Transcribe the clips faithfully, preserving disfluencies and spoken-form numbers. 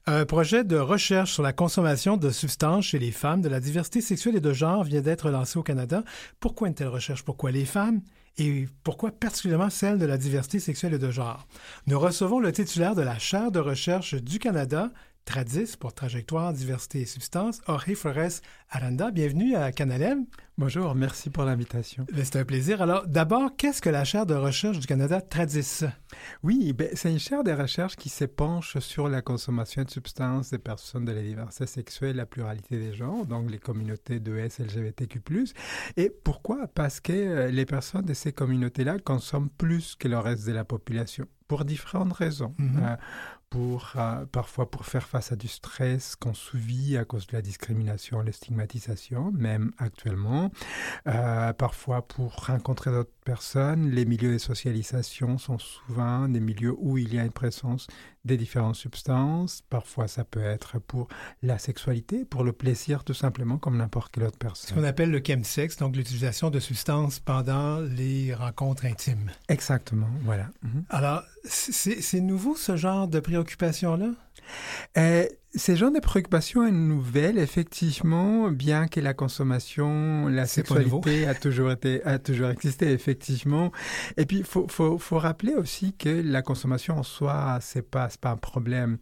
Un projet de recherche sur la consommation de substances chez les femmes de la diversité sexuelle et de genre vient d'être lancé au Canada. Pourquoi une telle recherche? Pourquoi les femmes? Et pourquoi particulièrement celle de la diversité sexuelle et de genre? Nous recevons le titulaire de la chaire de recherche du Canada, TRADIS, pour Trajectoire, Diversité et Substances, Jorge Flores Aranda. Bienvenue à Canalem. Bonjour, merci pour l'invitation. C'est un plaisir. Alors, d'abord, qu'est-ce que la chaire de recherche du Canada, TRADIS? Oui, ben, c'est une chaire de recherche qui s'épanche sur la consommation de substances des personnes de la diversité sexuelle, la pluralité des genres, donc les communautés de S L G B T Q plus. Et pourquoi? Parce que les personnes de ces communautés-là consomment plus que le reste de la population, pour différentes raisons. Mm-hmm. Euh, pour, euh, parfois pour faire face à du stress qu'on subit à cause de la discrimination, la stigmatisation, même actuellement. Euh, parfois pour rencontrer d'autres personnes. Les milieux de socialisation sont souvent des milieux où il y a une présence des différentes substances. Parfois, ça peut être pour la sexualité, pour le plaisir, tout simplement, comme n'importe quelle autre personne. Ce qu'on appelle le chemsex, donc l'utilisation de substances pendant les rencontres intimes. Exactement, voilà. Mm-hmm. Alors, c'est, c'est nouveau, ce genre de préoccupation-là? Euh, ce genre de préoccupation est nouvelle, effectivement, bien que la consommation, la c'est sexualité a toujours été, a toujours existé, effectivement. Et puis, il faut, faut, faut rappeler aussi que la consommation en soi, c'est pas, c'est pas un problème.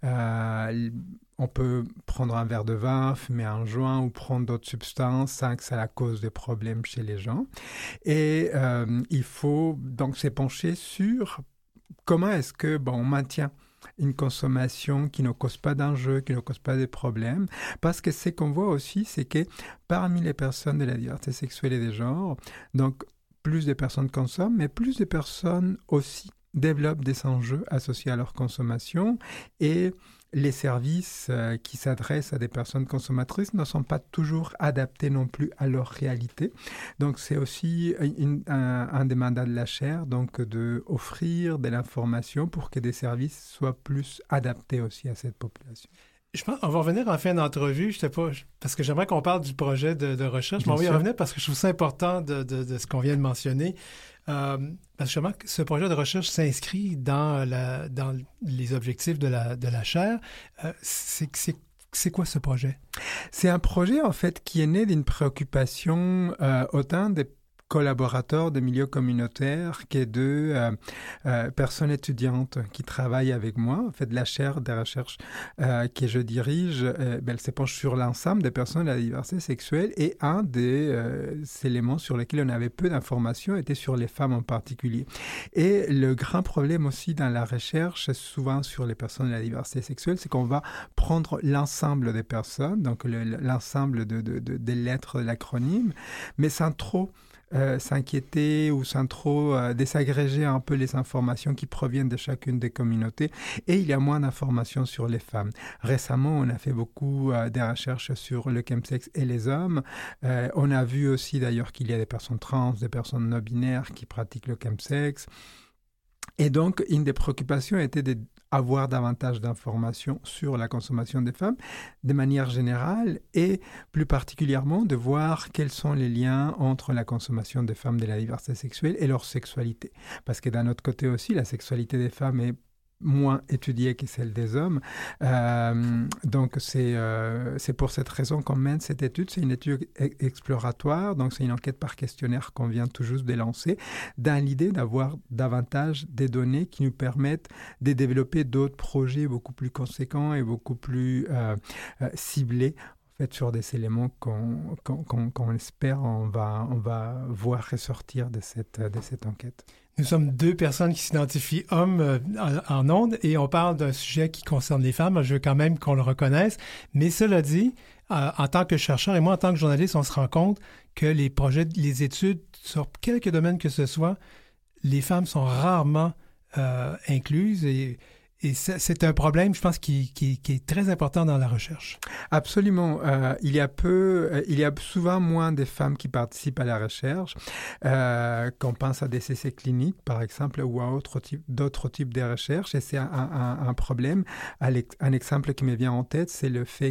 Euh, on peut prendre un verre de vin, fumer un joint ou prendre d'autres substances sans que ça la cause des problèmes chez les gens. Et euh, il faut donc s'épancher sur comment est-ce que, bon, on maintient une consommation qui ne cause pas d'enjeux, qui ne cause pas de problèmes. Parce que ce qu'on voit aussi, c'est que parmi les personnes de la diversité sexuelle et des genres, donc plus de personnes consomment, mais plus de personnes aussi développent des enjeux associés à leur consommation et les services euh, qui s'adressent à des personnes consommatrices ne sont pas toujours adaptés non plus à leur réalité. Donc, c'est aussi une, un, un des mandats de la chaire, donc d'offrir de l'information pour que des services soient plus adaptés aussi à cette population. Je pense qu'on va revenir en fin d'entrevue, je sais pas, parce que j'aimerais qu'on parle du projet de, de recherche, mais on va y revenir parce que je trouve ça important de, de, de ce qu'on vient de mentionner. Euh, parce que justement, ce projet de recherche s'inscrit dans, la, dans les objectifs de la, de la chaire. Euh, c'est, c'est, c'est quoi ce projet? C'est un projet, en fait, qui est né d'une préoccupation euh, autant des collaborateurs de milieux communautaires que de euh, euh, personnes étudiantes qui travaillent avec moi. En fait, la chaire de recherche euh, que je dirige, euh, ben, elle s'épanche sur l'ensemble des personnes de la diversité sexuelle et un des euh, éléments sur lesquels on avait peu d'informations était sur les femmes en particulier. Et le grand problème aussi dans la recherche, souvent sur les personnes de la diversité sexuelle, c'est qu'on va prendre l'ensemble des personnes, donc le, l'ensemble de, de, de, des lettres de l'acronyme, mais sans trop Euh, s'inquiéter ou sans trop euh, désagréger un peu les informations qui proviennent de chacune des communautés. Et il y a moins d'informations sur les femmes. Récemment, on a fait beaucoup euh, de recherches sur le chemsex et les hommes. Euh, on a vu aussi d'ailleurs qu'il y a des personnes trans, des personnes non-binaires qui pratiquent le chemsex. Et donc, une des préoccupations était d'avoir davantage d'informations sur la consommation des femmes de manière générale et plus particulièrement de voir quels sont les liens entre la consommation des femmes de la diversité sexuelle et leur sexualité. Parce que d'un autre côté aussi, la sexualité des femmes est moins étudiée que celle des hommes. Euh, donc, c'est, euh, c'est pour cette raison qu'on mène cette étude. C'est une étude e- exploratoire, donc c'est une enquête par questionnaire qu'on vient tout juste de lancer, dans l'idée d'avoir davantage des données qui nous permettent de développer d'autres projets beaucoup plus conséquents et beaucoup plus euh, euh, ciblés sur des éléments qu'on, qu'on, qu'on, qu'on espère on va, on va voir ressortir de cette, de cette enquête. Nous sommes deux personnes qui s'identifient hommes euh, en, en ondes et on parle d'un sujet qui concerne les femmes. Je veux quand même qu'on le reconnaisse. Mais cela dit, euh, en tant que chercheur et moi en tant que journaliste, on se rend compte que les projets, les études sur quelques domaines que ce soit, les femmes sont rarement euh, incluses et Et c'est un problème, je pense, qui, qui, qui est très important dans la recherche. Absolument. Euh, il y a peu, euh, il y a souvent moins de femmes qui participent à la recherche. Euh, qu'on pense à des essais cliniques, par exemple, ou à autre type, d'autres types de recherches. Et c'est un, un, un problème. Un exemple qui me vient en tête, c'est le fait que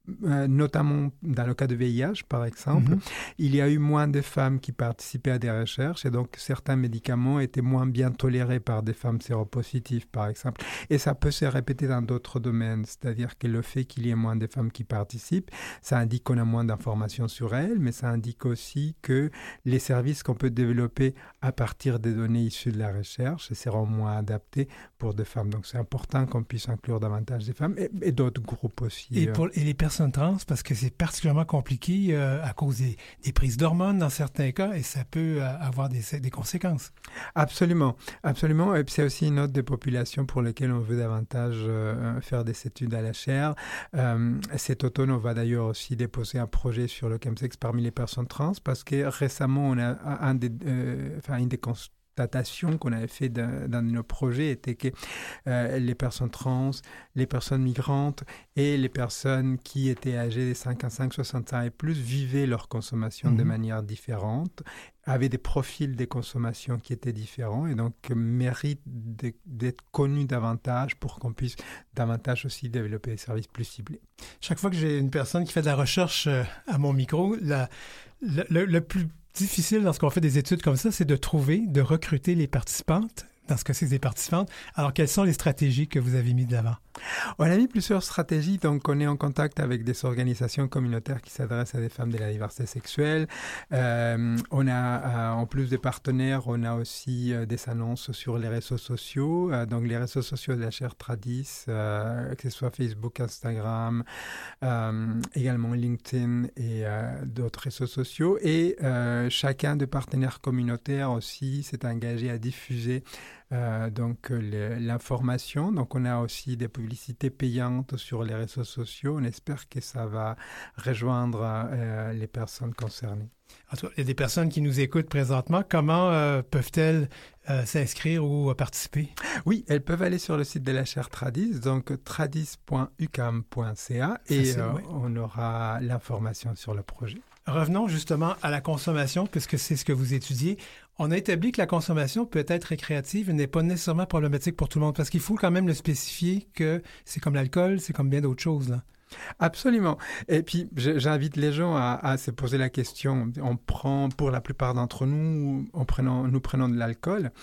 Euh, notamment dans le cas de V I H, par exemple, mm-hmm. il y a eu moins de femmes qui participaient à des recherches et donc certains médicaments étaient moins bien tolérés par des femmes séropositives, par exemple. Et ça peut se répéter dans d'autres domaines, c'est-à-dire que le fait qu'il y ait moins de femmes qui participent, ça indique qu'on a moins d'informations sur elles, mais ça indique aussi que les services qu'on peut développer à partir des données issues de la recherche seront moins adaptés pour des femmes. Donc c'est important qu'on puisse inclure davantage des femmes et, et d'autres groupes aussi. Et, euh. pour, et les personnes trans, parce que c'est particulièrement compliqué euh, à cause des, des prises d'hormones dans certains cas et ça peut euh, avoir des, des conséquences. Absolument, absolument. Et puis c'est aussi une autre des populations pour lesquelles on veut davantage euh, faire des études à la chaire. Euh, cet automne, on va d'ailleurs aussi déposer un projet sur le chemsex parmi les personnes trans parce que récemment, on a un des, euh, enfin, une des constatations qu'on avait fait dans, dans nos projets était que euh, les personnes trans, les personnes migrantes et les personnes qui étaient âgées de cinquante-cinq, soixante ans et plus vivaient leur consommation mmh. de manière différente, avaient des profils de consommation qui étaient différents et donc méritent de, d'être connus davantage pour qu'on puisse davantage aussi développer des services plus ciblés. Chaque fois que j'ai une personne qui fait de la recherche à mon micro, la, le, le, le plus difficile dans ce qu'on fait des études comme ça, c'est de trouver, de recruter les participantes. Dans ce cas-ci, des participantes. Alors, quelles sont les stratégies que vous avez mises de l'avant? On a mis plusieurs stratégies. Donc, on est en contact avec des organisations communautaires qui s'adressent à des femmes de la diversité sexuelle. Euh, on a, euh, en plus des partenaires, on a aussi euh, des annonces sur les réseaux sociaux. Euh, donc, les réseaux sociaux de la chaire Tradis, euh, que ce soit Facebook, Instagram, euh, également LinkedIn et euh, d'autres réseaux sociaux. Et euh, chacun des partenaires communautaires aussi s'est engagé à diffuser Euh, donc le, l'information. Donc on a aussi des publicités payantes sur les réseaux sociaux. On espère que ça va rejoindre euh, les personnes concernées. Il y a des personnes qui nous écoutent présentement. Comment euh, peuvent-elles euh, s'inscrire ou euh, participer? Oui, elles peuvent aller sur le site de la chaire Tradis, donc tradis point u q a m point c a et euh, oui. on aura l'information sur le projet. Revenons justement à la consommation, puisque c'est ce que vous étudiez. On a établi que la consommation peut être récréative et n'est pas nécessairement problématique pour tout le monde, parce qu'il faut quand même le spécifier que c'est comme l'alcool, c'est comme bien d'autres choses, là. Absolument. Et puis, j'invite les gens à, à se poser la question. On prend, pour la plupart d'entre nous, en prenant, nous prenons de l'alcool.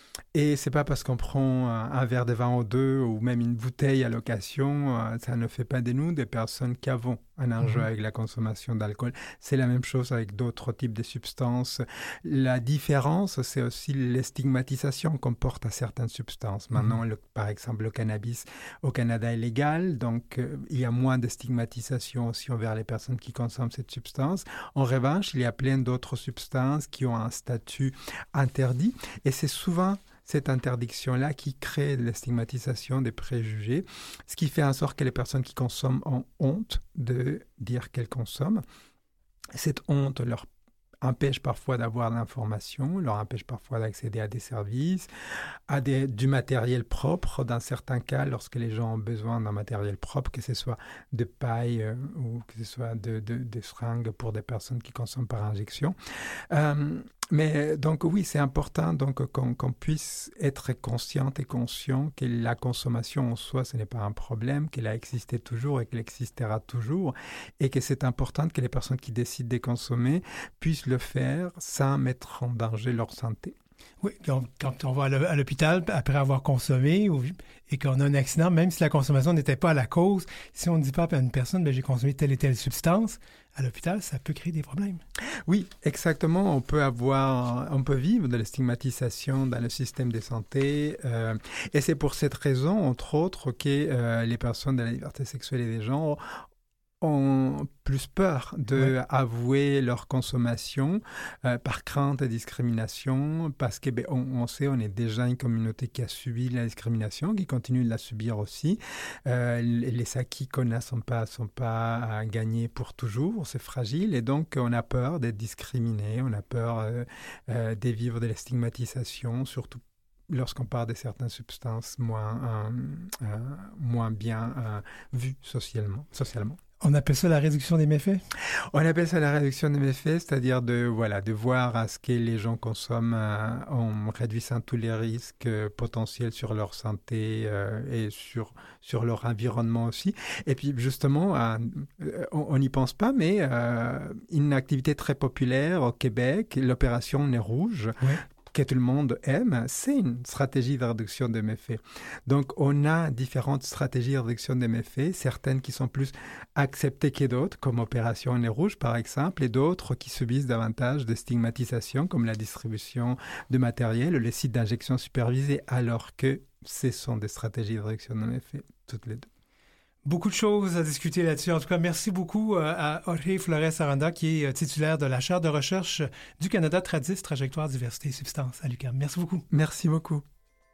Et c'est pas parce qu'on prend un, un verre de vin ou deux ou même une bouteille à l'occasion, euh, ça ne fait pas de nous des personnes qui avons un enjeu mmh. avec la consommation d'alcool. C'est la même chose avec d'autres types de substances. La différence, c'est aussi les stigmatisations qu'on porte à certaines substances. Mmh. Maintenant, le, par exemple, le cannabis au Canada est légal, donc euh, il y a moins de stigmatisation aussi envers les personnes qui consomment cette substance. En revanche, il y a plein d'autres substances qui ont un statut interdit et c'est souvent cette interdiction-là qui crée de la stigmatisation, des préjugés, ce qui fait en sorte que les personnes qui consomment ont honte de dire qu'elles consomment. Cette honte leur empêche parfois d'avoir l'information, leur empêche parfois d'accéder à des services, à des, du matériel propre. Dans certains cas, lorsque les gens ont besoin d'un matériel propre, que ce soit de paille euh, ou que ce soit de, de, de seringues pour des personnes qui consomment par injection. Euh, Mais donc oui, c'est important donc qu'on, qu'on puisse être consciente et conscient que la consommation en soi, ce n'est pas un problème, qu'elle a existé toujours et qu'elle existera toujours, et que c'est important que les personnes qui décident de consommer puissent le faire sans mettre en danger leur santé. Oui, donc quand on va à l'hôpital après avoir consommé ou, et qu'on a un accident, même si la consommation n'était pas à la cause, si on ne dit pas à une personne, ben, j'ai consommé telle et telle substance, à l'hôpital, ça peut créer des problèmes. Oui, exactement. On peut avoir, on peut vivre de la stigmatisation dans le système de santé. Euh, et c'est pour cette raison, entre autres, que euh, les personnes de la liberté sexuelle et des genres ont plus peur d'avouer ouais. leur consommation euh, par crainte et discrimination, parce que ben, on, on sait, on est déjà une communauté qui a subi la discrimination, qui continue de la subir aussi. Euh, les acquis qu'on a ne sont pas, sont pas gagnés pour toujours, c'est fragile, et donc on a peur d'être discriminé, on a peur euh, euh, de vivre de la stigmatisation, surtout lorsqu'on parle de certaines substances moins, euh, euh, moins bien euh, vues socialement, socialement. On appelle ça la réduction des méfaits? On appelle ça la réduction des méfaits, c'est-à-dire de, voilà, de voir à ce que les gens consomment euh, en réduisant tous les risques euh, potentiels sur leur santé euh, et sur, sur leur environnement aussi. Et puis justement, euh, on n'y pense pas, mais euh, une activité très populaire au Québec, l'opération Nez Rouge, ouais. que tout le monde aime, c'est une stratégie de réduction des méfaits. Donc, on a différentes stratégies de réduction des méfaits, certaines qui sont plus acceptées que d'autres, comme Opération Nez Rouge, par exemple, et d'autres qui subissent davantage de stigmatisation, comme la distribution de matériel ou les sites d'injection supervisés, alors que ce sont des stratégies de réduction des méfaits, toutes les deux. Beaucoup de choses à discuter là-dessus. En tout cas, merci beaucoup à Jorge Flores Aranda, qui est titulaire de la chaire de recherche du Canada Tradis, Trajectoire, Diversité et Substance à l'U Q A M. Merci beaucoup. Merci beaucoup.